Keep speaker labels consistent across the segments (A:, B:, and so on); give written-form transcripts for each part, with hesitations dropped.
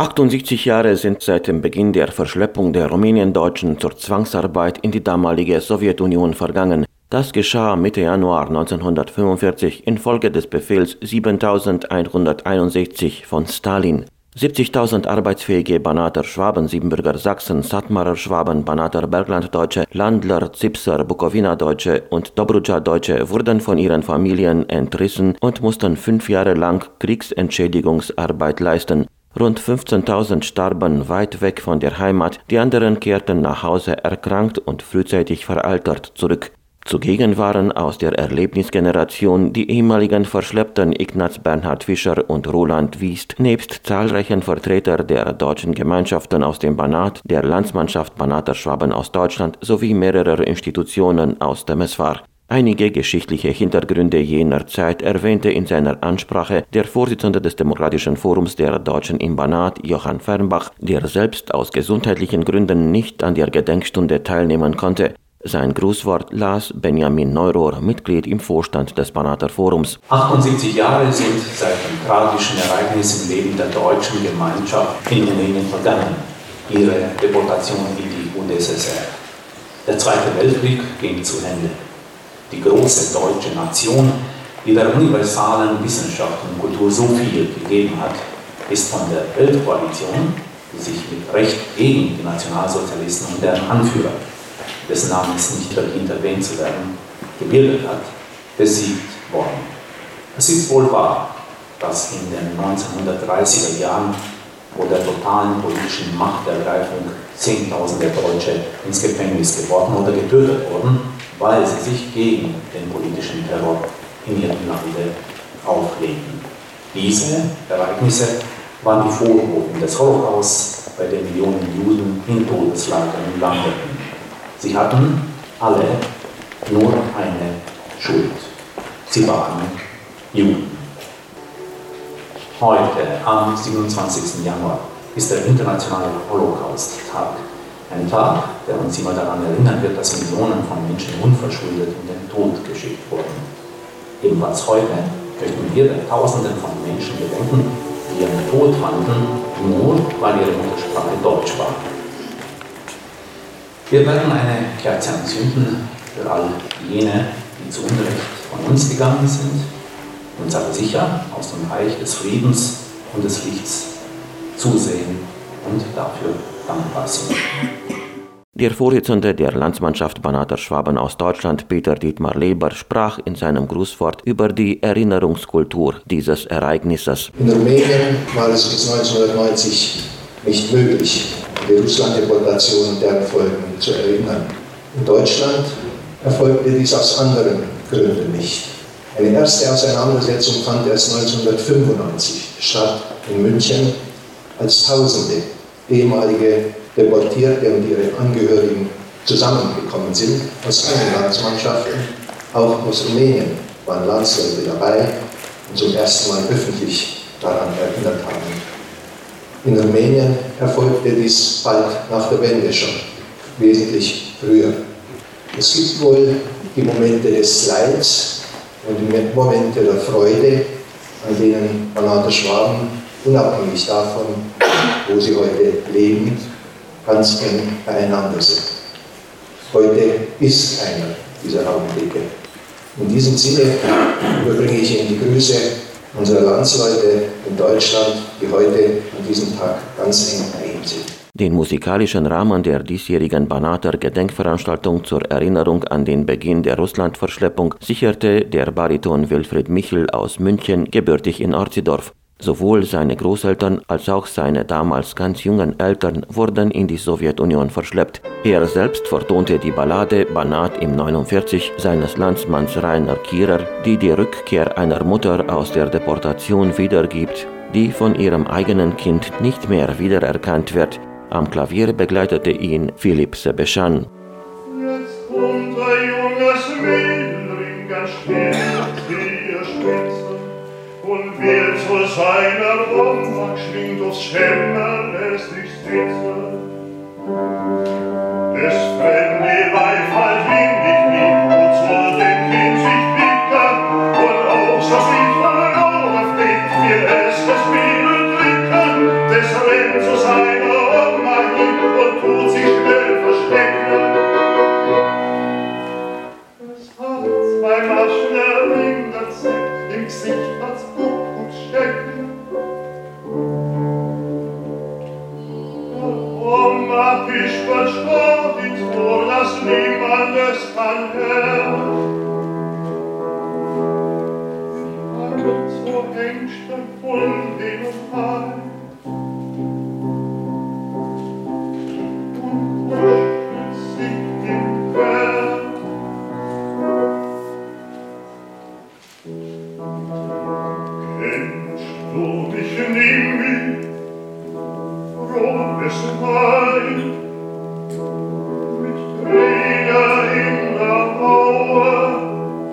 A: 78 Jahre sind seit dem Beginn der Verschleppung der Rumäniendeutschen zur Zwangsarbeit in die damalige Sowjetunion vergangen. Das geschah Mitte Januar 1945 infolge des Befehls 7161 von Stalin. 70.000 arbeitsfähige Banater Schwaben, Siebenbürger Sachsen, Sattmarer Schwaben, Banater Berglanddeutsche, Landler, Zipser, Bukowina-Deutsche und Dobrudscha-Deutsche wurden von ihren Familien entrissen und mussten 5 Jahre lang Kriegsentschädigungsarbeit leisten. Rund 15.000 starben weit weg von der Heimat, die anderen kehrten nach Hause erkrankt und frühzeitig veraltert zurück. Zugegen waren aus der Erlebnisgeneration die ehemaligen Verschleppten Ignaz Bernhard Fischer und Roland Wiest nebst zahlreichen Vertreter der deutschen Gemeinschaften aus dem Banat, der Landsmannschaft Banater Schwaben aus Deutschland sowie mehrerer Institutionen aus Temeswar. Einige geschichtliche Hintergründe jener Zeit erwähnte in seiner Ansprache der Vorsitzende des Demokratischen Forums der Deutschen im Banat, Johann Fernbach, der selbst aus gesundheitlichen Gründen nicht an der Gedenkstunde teilnehmen konnte. Sein Grußwort las Benjamin Neurohr, Mitglied im Vorstand des Banater Forums.
B: 78 Jahre sind seit dem tragischen Ereignis im Leben der deutschen Gemeinschaft in Rumänien vergangen, ihre Deportation in die UdSSR. Der Zweite Weltkrieg ging zu Ende. Die große deutsche Nation, die der universalen Wissenschaft und Kultur so viel gegeben hat, ist von der Weltkoalition, die sich mit Recht gegen die Nationalsozialisten und deren Anführer, dessen Name es nicht verdient erwähnt zu werden, gebildet hat, besiegt worden. Es ist wohl wahr, dass in den 1930er Jahren vor der totalen politischen Machtergreifung Zehntausende Deutsche ins Gefängnis geworfen oder getötet wurden, weil sie sich gegen den politischen Terror in ihrem Lande auflehnten. Diese Ereignisse waren die Vorboten des Holocaust, bei dem Millionen Juden in Todeslagern landeten. Sie hatten alle nur eine Schuld. Sie waren Juden. Heute, am 27. Januar, ist der internationale Holocaust-Tag. Ein Tag, der uns immer daran erinnern wird, dass Millionen von Menschen unverschuldet in den Tod geschickt wurden. Ebenfalls heute möchten wir der Tausenden von Menschen gedenken, die ihren Tod fanden, nur weil ihre Muttersprache Deutsch war. Wir werden eine Kerze anzünden für all jene, die zu Unrecht von uns gegangen sind, und sei sicher, aus dem Reich des Friedens und des Lichts zusehen und dafür dankbar sind.
A: Der Vorsitzende der Landsmannschaft Banater Schwaben aus Deutschland, Peter Dietmar Leber, sprach in seinem Grußwort über die Erinnerungskultur dieses Ereignisses.
C: In Rumänien war es bis 1990 nicht möglich, die Russland-Deportation und deren Folgen zu erinnern. In Deutschland erfolgte dies aus anderen Gründen nicht. Eine erste Auseinandersetzung fand erst 1995 statt in München, als Tausende ehemalige Deportierte und ihre Angehörigen zusammengekommen sind aus allen Landsmannschaften. Auch aus Rumänien waren Landsleute dabei und zum ersten Mal öffentlich daran erinnert haben. In Rumänien erfolgte dies bald nach der Wende schon, wesentlich früher. Es gibt wohl die Momente des Leids und die Momente der Freude, an denen Banater Schwaben, unabhängig davon, wo sie heute leben, ganz eng beieinander sind. Heute ist einer dieser Augenblicke. In diesem Sinne überbringe ich Ihnen die Grüße unserer Landsleute in Deutschland, die heute an diesem Tag ganz eng bei Ihnen sind.
A: Den musikalischen Rahmen der diesjährigen Banater Gedenkveranstaltung zur Erinnerung an den Beginn der Russlandverschleppung sicherte der Bariton Wilfried Michel aus München, gebürtig in Orzidorf. Sowohl seine Großeltern als auch seine damals ganz jungen Eltern wurden in die Sowjetunion verschleppt. Er selbst vertonte die Ballade Banat im 49 seines Landsmanns Rainer Kierer, die die Rückkehr einer Mutter aus der Deportation wiedergibt, die von ihrem eigenen Kind nicht mehr wiedererkannt wird. Am Klavier begleitete ihn Philipp Sebeschan.
D: Jetzt kommt ein junges Mädel in ganz schwer ihr Spitze und will zu seiner Oma schwingt aufs Schemmer, lässt sich sitzen. Das fremde Weib halt in die Knie und soll dem Kind sich picken und aus das Lied von der Augen fliegt, will es das Mädel drücken, das rennt Fischball spart ins Tor, das niemandes kann hören. So Ängste von dem Fall und kuschelt sich im Fern. Kennst du mich nie, rotes Wein, mit Träger in der Mauer?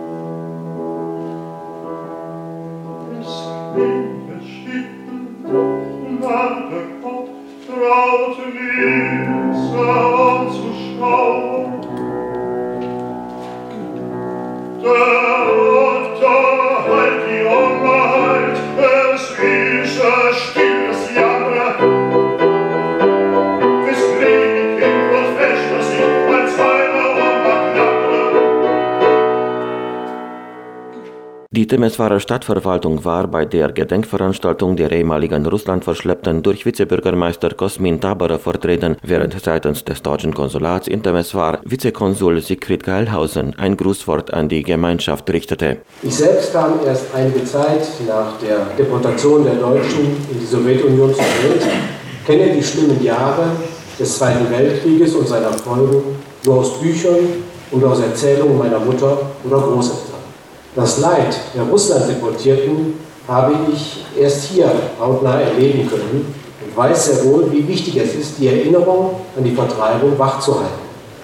D: Traute Linzer anzuschauen. Der Otter halt die Hungerheit, es ist ein stilles Jammer. Es klebt Kind und fester sich als einer Hungerknappe.
A: Die Temeswarer Stadtverwaltung war bei der Gedenkveranstaltung der ehemaligen Russlandverschleppten durch Vizebürgermeister Kosmin Tabarer vertreten, während seitens des deutschen Konsulats in Temeswar Vizekonsul Siegfried Geilhausen ein Grußwort an die Gemeinschaft richtete.
E: Ich selbst kam erst einige Zeit nach der Deportation der Deutschen in die Sowjetunion zur Welt, kenne die schlimmen Jahre des Zweiten Weltkrieges und seiner Folgen nur aus Büchern und aus Erzählungen meiner Mutter oder Großeltern. Das Leid der Russland-Deportierten habe ich erst hier hautnah erleben können und weiß sehr wohl, wie wichtig es ist, die Erinnerung an die Vertreibung wachzuhalten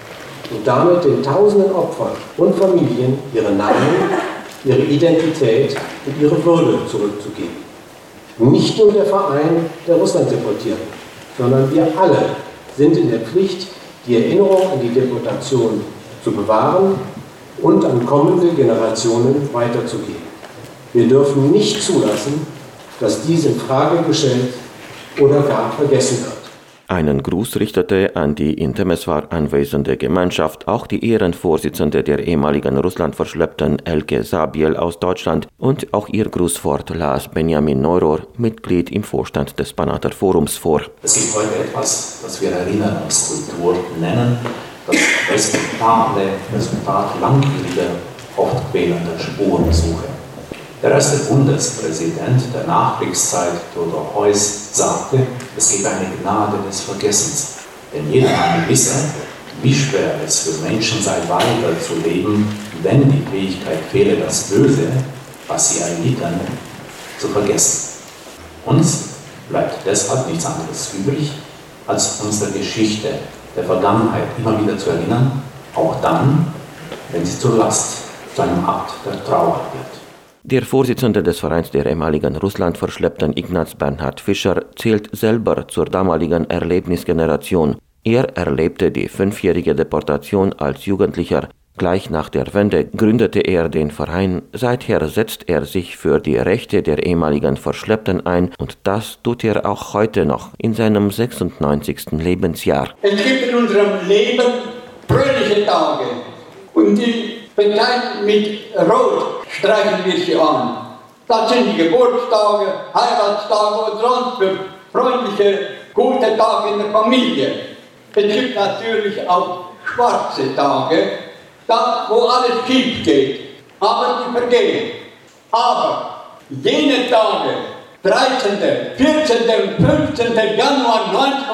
E: und damit den tausenden Opfern und Familien ihre Namen, ihre Identität und ihre Würde zurückzugeben. Nicht nur der Verein der Russland-Deportierten, sondern wir alle sind in der Pflicht, die Erinnerung an die Deportation zu bewahren und an kommende Generationen weiterzugeben. Wir dürfen nicht zulassen, dass dies in Frage gestellt oder gar vergessen wird.
A: Einen Gruß richtete an die in Temeswar anwesende Gemeinschaft auch die Ehrenvorsitzende der ehemaligen Russlandverschleppten Elke Sabiel aus Deutschland und auch ihr Grußwort las Benjamin Neurohr, Mitglied im Vorstand des Banater Forums, vor.
B: Es gibt heute etwas, das wir Erinnerungskultur nennen, das respektable Resultat langwieriger, oft quälender Spurensuche. Der erste Bundespräsident der Nachkriegszeit, Theodor Heuss, sagte, es gibt eine Gnade des Vergessens. Denn jeder Mann wisse, wie schwer es für Menschen sei, weiter zu leben, wenn die Fähigkeit fehle, das Böse, was sie erlitten, zu vergessen. Uns bleibt deshalb nichts anderes übrig, als unsere Geschichte der Vergangenheit immer wieder zu erinnern, auch dann, wenn sie zur Last, zu einem Akt der Trauer wird.
A: Der Vorsitzende des Vereins der ehemaligen Russlandverschleppten Ignaz Bernhard Fischer zählt selber zur damaligen Erlebnisgeneration. Er erlebte die 5-jährige Deportation als Jugendlicher. Gleich nach der Wende gründete er den Verein. Seither setzt er sich für die Rechte der ehemaligen Verschleppten ein und das tut er auch heute noch in seinem 96. Lebensjahr.
F: Es gibt in unserem Leben fröhliche Tage und die begleitet mit Rot streichen wir sie an. Das sind die Geburtstage, Heiratstage und sonst für freundliche, gute Tage in der Familie. Es gibt natürlich auch schwarze Tage, da wo alles schief geht, aber die vergehen. Aber jene Tage, 13., 14. und 15. Januar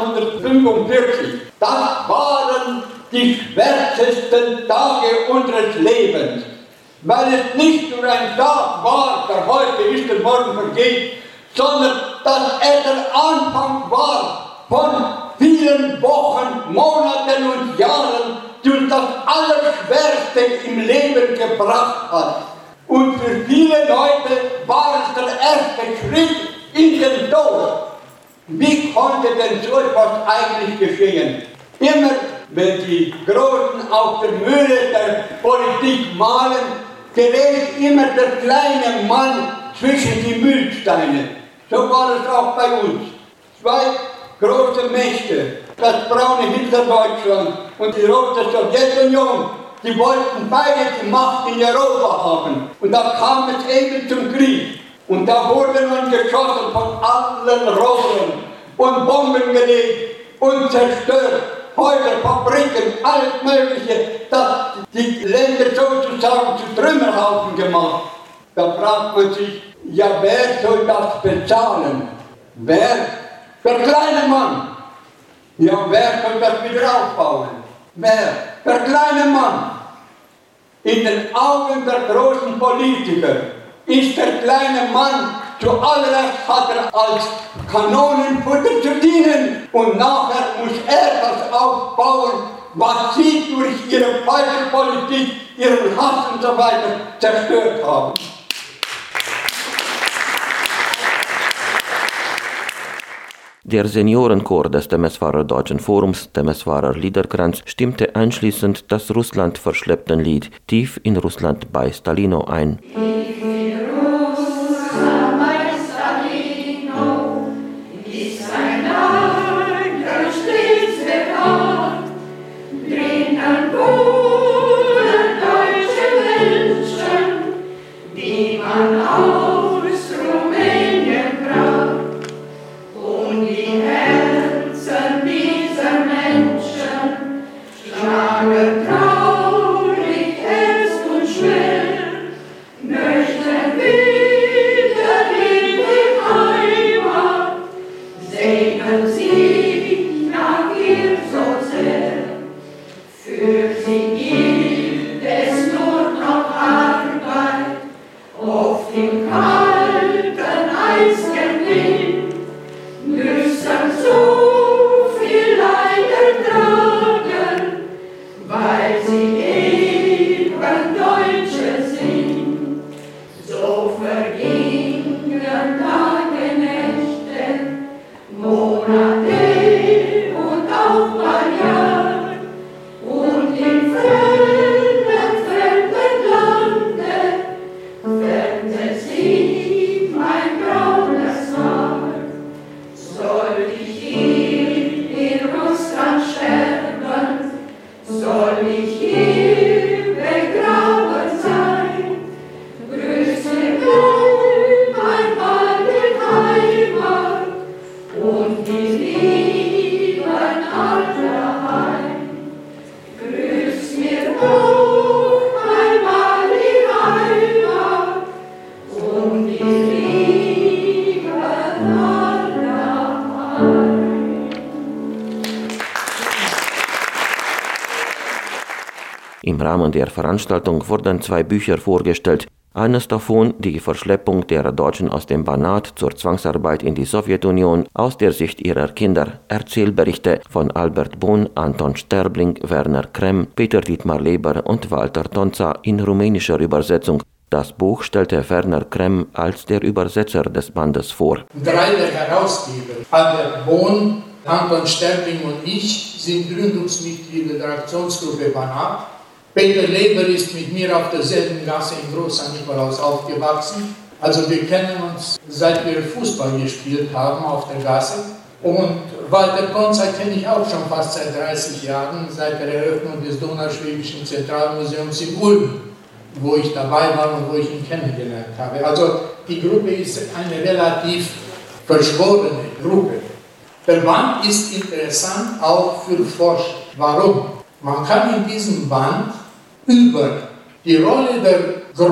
F: 1945, das waren die schwärzesten Tage unseres Lebens, weil es nicht nur ein Tag war, der heute ist und morgen vergeht, sondern dass er der Anfang war von vielen Wochen, Monaten und Jahren, die uns das Allerschwerste im Leben gebracht hat. Und für viele Leute war es der erste Schritt in den Tod. Wie konnte denn so etwas eigentlich geschehen? Immer wenn die Großen auf der Mühle der Politik malen, gerät immer der kleine Mann zwischen die Mühlsteine. So war es auch bei uns. 2 große Mächte, das braune Hitlerdeutschland und die rote Sowjetunion, die wollten beide die Macht in Europa haben. Und da kam es eben zum Krieg. Und da wurde nun geschossen von allen Rohren und Bomben gelegt und zerstört. Häuser, Fabriken, alles Mögliche, dass die Länder sozusagen zu Trümmerhaufen gemacht. Da fragt man sich, ja, wer soll das bezahlen? Wer? Der kleine Mann. Ja, wer soll das wieder aufbauen? Wer? Der kleine Mann. In den Augen der großen Politiker ist der kleine Mann zuallererst hat er als Kanonenfutter zu dienen und nachher muss er das aufbauen, was sie durch ihre falsche Politik, ihren Hass und so weiter zerstört haben.
A: Der Seniorenchor des Temeswarer Deutschen Forums, Temeswarer Liederkranz, stimmte anschließend das Russland verschleppten Lied Tief in Russland bei Stalino ein. Im Rahmen der Veranstaltung wurden 2 Bücher vorgestellt. Eines davon die Verschleppung der Deutschen aus dem Banat zur Zwangsarbeit in die Sowjetunion aus der Sicht ihrer Kinder. Erzählberichte von Albert Bohn, Anton Sterbling, Werner Kremm, Peter Dietmar Leber und Walter Tonza in rumänischer Übersetzung. Das Buch stellte Werner Kremm als der Übersetzer des Bandes vor.
G: 3 der Herausgeber, Albert Bohn, Anton Sterbling und ich, sind Gründungsmitglieder der Aktionsgruppe Banat. Peter Leber ist mit mir auf derselben Gasse in Groß St. Nikolaus aufgewachsen. Also wir kennen uns, seit wir Fußball gespielt haben auf der Gasse. Und Walter Tonza kenne ich auch schon fast seit 30 Jahren, seit der Eröffnung des Donauschwäbischen Zentralmuseums in Ulm, wo ich dabei war und wo ich ihn kennengelernt habe. Also die Gruppe ist eine relativ verschworene Gruppe. Der Band ist interessant auch für Forscher. Warum? Man kann in diesem Band über die Rolle der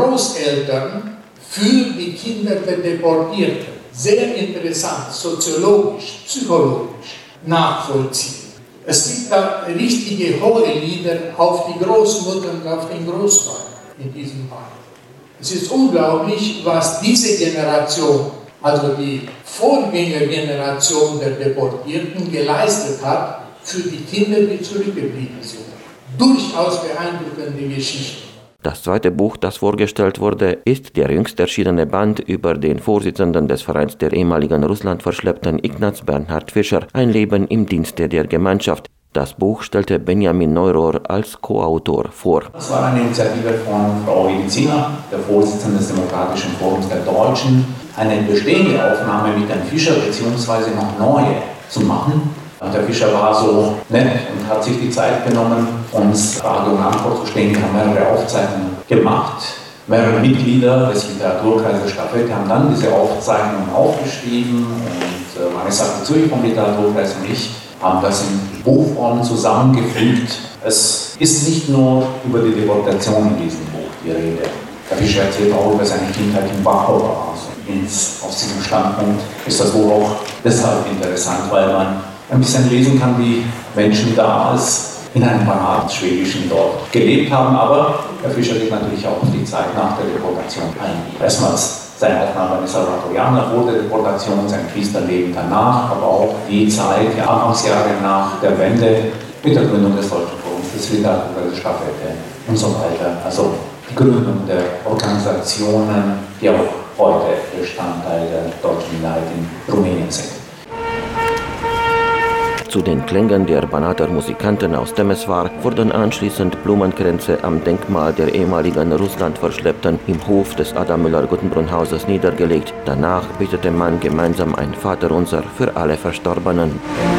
G: Großeltern für die Kinder der Deportierten sehr interessant, soziologisch, psychologisch nachvollziehen. Es gibt da richtige hohe Lieder auf die Großmutter und auf den Großvater in diesem Band. Es ist unglaublich, was diese Generation, also die Vorgängergeneration der Deportierten, geleistet hat für die Kinder, die zurückgeblieben sind. Durchaus beeindruckende Geschichte.
A: Das zweite Buch, das vorgestellt wurde, ist der jüngst erschienene Band über den Vorsitzenden des Vereins der ehemaligen Russlandverschleppten Ignaz Bernhard Fischer, ein Leben im Dienste der Gemeinschaft. Das Buch stellte Benjamin Neurohr als Co-Autor vor.
B: Das war eine Initiative von Frau Edizina, der Vorsitzenden des Demokratischen Forums der Deutschen, eine bestehende Aufnahme mit Herrn Fischer bzw. noch neue zu machen. Der Fischer war so nett und hat sich die Zeit genommen, uns Frage und Antwort zu stellen. Wir haben mehrere Aufzeichnungen gemacht. Mehrere Mitglieder des Literaturkreises Stafette haben dann diese Aufzeichnungen aufgeschrieben und meine Sache zu vom Literaturkreis und ich haben das in Buchform zusammengefügt. Es ist nicht nur über die Deportation in diesem Buch die Rede. Der Fischer erzählt auch über seine Kindheit im Wachau. Aus diesem Standpunkt ist das Buch auch deshalb interessant, weil man ein bisschen lesen kann, wie Menschen damals in einem schwedischen Dorf gelebt haben. Aber Herr Fischer geht natürlich auch auf die Zeit nach der Deportation ein. Erstmals seine Aufnahme eines Salvatorianer vor der Deportation, sein Priesterleben danach, aber auch die Zeit, die Anfangsjahre nach der Wende mit der Gründung des Deutschen Forums, des Literatur, der Stadträte und so weiter. Also die Gründung der Organisationen, die auch heute Bestandteil der deutschen Minderheit in Rumänien sind.
A: Zu den Klängen der Banater Musikanten aus Temeswar wurden anschließend Blumenkränze am Denkmal der ehemaligen Russlandverschleppten im Hof des Adam Müller-Guttenbrunn-Hauses niedergelegt. Danach betete man gemeinsam ein Vaterunser für alle Verstorbenen.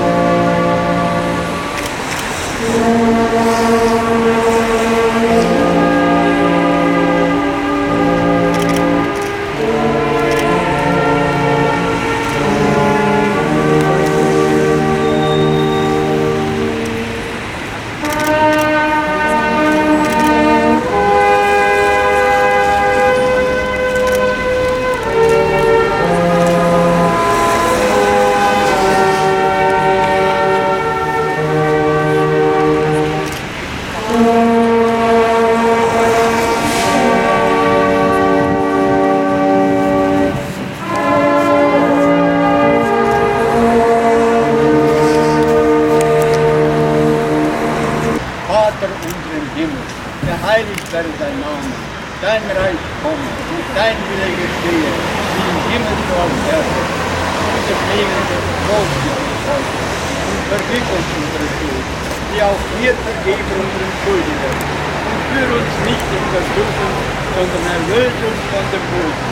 F: Geheiligt werde dein Name, dein Reich komme, dein Wille geschehe, wie im Himmel so auf Erden. Unser Leben Brot gib uns heute und vergib uns unsere Schuld, wie auch wir vergeben unseren Schuldigen. Und führe uns nicht in Versuchung, sondern erlöse uns von dem Bösen.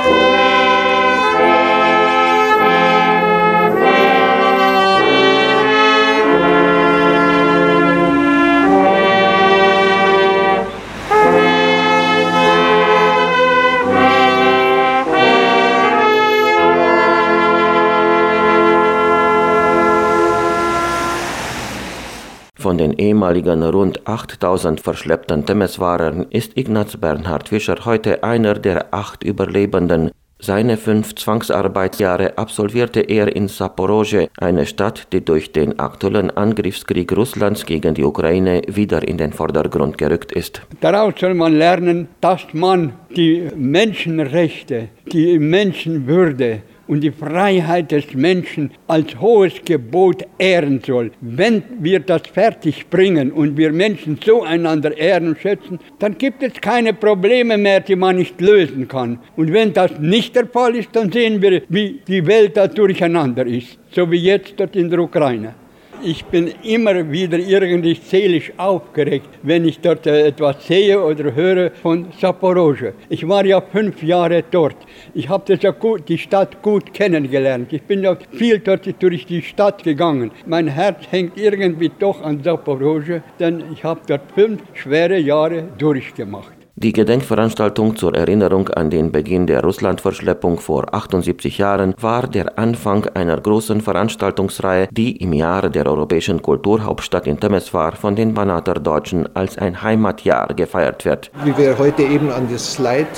A: Von den ehemaligen rund 8000 verschleppten Temeswarern ist Ignaz Bernhard Fischer heute einer der 8 Überlebenden. Seine 5 Zwangsarbeitsjahre absolvierte er in Saporoge, eine Stadt, die durch den aktuellen Angriffskrieg Russlands gegen die Ukraine wieder in den Vordergrund gerückt ist.
F: Daraus soll man lernen, dass man die Menschenrechte, die Menschenwürde und die Freiheit des Menschen als hohes Gebot ehren soll. Wenn wir das fertig bringen und wir Menschen so einander ehren und schätzen, dann gibt es keine Probleme mehr, die man nicht lösen kann. Und wenn das nicht der Fall ist, dann sehen wir, wie die Welt da durcheinander ist, so wie jetzt dort in der Ukraine. Ich bin immer wieder irgendwie seelisch aufgeregt, wenn ich dort etwas sehe oder höre von Saporoge. Ich war ja 5 Jahre dort. Ich habe die Stadt gut kennengelernt. Ich bin ja viel dort durch die Stadt gegangen. Mein Herz hängt irgendwie doch an Saporoge, denn ich habe dort 5 schwere Jahre durchgemacht.
A: Die Gedenkveranstaltung zur Erinnerung an den Beginn der Russlandverschleppung vor 78 Jahren war der Anfang einer großen Veranstaltungsreihe, die im Jahr der europäischen Kulturhauptstadt in Temeswar von den Banater Deutschen als ein Heimatjahr gefeiert wird.
C: Wie wir heute eben an das Leid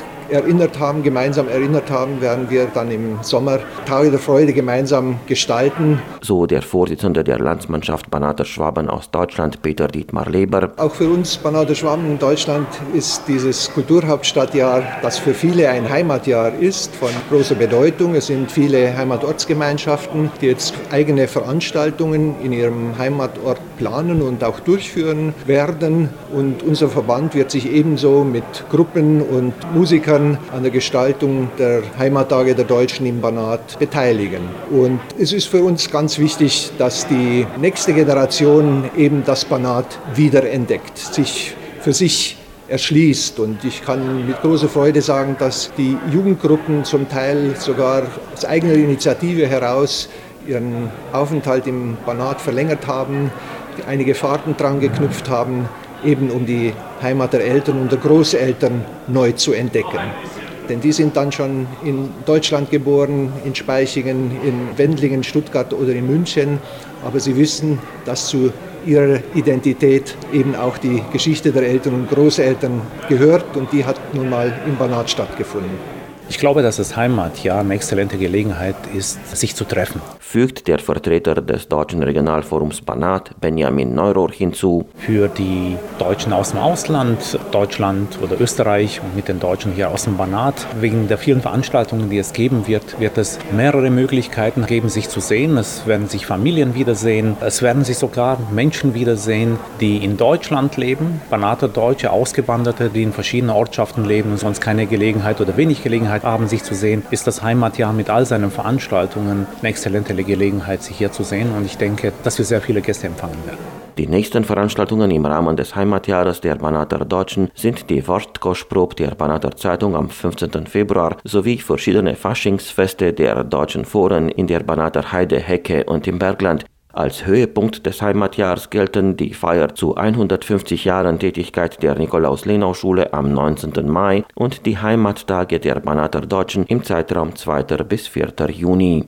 C: gemeinsam erinnert haben, werden wir dann im Sommer Tage der Freude gemeinsam gestalten.
A: So der Vorsitzende der Landsmannschaft Banater Schwaben aus Deutschland, Peter Dietmar Leber.
C: Auch für uns Banater Schwaben in Deutschland ist dieses Kulturhauptstadtjahr, das für viele ein Heimatjahr ist, von großer Bedeutung. Es sind viele Heimatortsgemeinschaften, die jetzt eigene Veranstaltungen in ihrem Heimatort planen und auch durchführen werden. Und unser Verband wird sich ebenso mit Gruppen und Musikern an der Gestaltung der Heimattage der Deutschen im Banat beteiligen. Und es ist für uns ganz wichtig, dass die nächste Generation eben das Banat wiederentdeckt, sich für sich erschließt. Und ich kann mit großer Freude sagen, dass die Jugendgruppen zum Teil sogar aus eigener Initiative heraus ihren Aufenthalt im Banat verlängert haben, einige Fahrten dran geknüpft haben, eben um die Heimat der Eltern und der Großeltern neu zu entdecken. Denn die sind dann schon in Deutschland geboren, in Spaichingen, in Wendlingen, Stuttgart oder in München aber sie wissen, dass zu ihrer Identität eben auch die Geschichte der Eltern und Großeltern gehört und die hat nun mal im Banat stattgefunden.
H: Ich glaube, dass das Heimatjahr eine exzellente Gelegenheit ist, sich zu treffen.
A: Fügt der Vertreter des Deutschen Regionalforums Banat, Benjamin Neurohr, hinzu.
H: Für die Deutschen aus dem Ausland, Deutschland oder Österreich und mit den Deutschen hier aus dem Banat, wegen der vielen Veranstaltungen, die es geben wird, wird es mehrere Möglichkeiten geben, sich zu sehen. Es werden sich Familien wiedersehen. Es werden sich sogar Menschen wiedersehen, die in Deutschland leben, Banater Deutsche, Ausgewanderte, die in verschiedenen Ortschaften leben und sonst keine Gelegenheit oder wenig Gelegenheit haben, sich zu sehen, ist das Heimatjahr mit all seinen Veranstaltungen eine exzellente Gelegenheit, sich hier zu sehen. Und ich denke, dass wir sehr viele Gäste empfangen werden.
A: Die nächsten Veranstaltungen im Rahmen des Heimatjahres der Banater Deutschen sind die Wortkostprobe der Banater Zeitung am 15. Februar sowie verschiedene Faschingsfeste der deutschen Foren in der Banater Heide, Hecke und im Bergland. Als Höhepunkt des Heimatjahres gelten die Feier zu 150 Jahren Tätigkeit der Nikolaus-Lenau-Schule am 19. Mai und die Heimattage der Banater Deutschen im Zeitraum 2. bis 4. Juni.